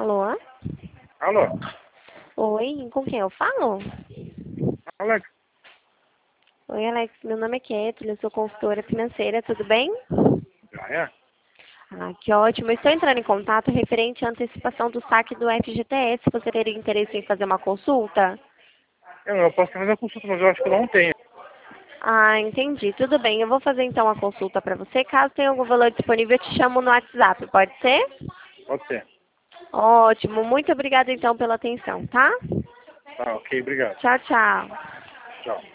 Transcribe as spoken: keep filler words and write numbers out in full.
Alô? Alô? Oi, com quem eu falo? Alex, Oi, Alex, meu nome é Kathleen, eu sou consultora financeira, tudo bem? já é? Ah, que ótimo. Eu estou entrando em contato referente à antecipação do saque do F G T S. Você teria interesse em fazer uma consulta? Eu, eu posso fazer a consulta, mas eu acho que eu não tenho. Ah, entendi. Tudo bem. Eu vou fazer então a consulta para você. Caso tenha algum valor disponível, eu te chamo no WhatsApp. Pode ser? Pode ser. Ótimo. Muito obrigada então pela atenção, tá? Tá, ok, obrigado. Tchau, tchau. Tchau.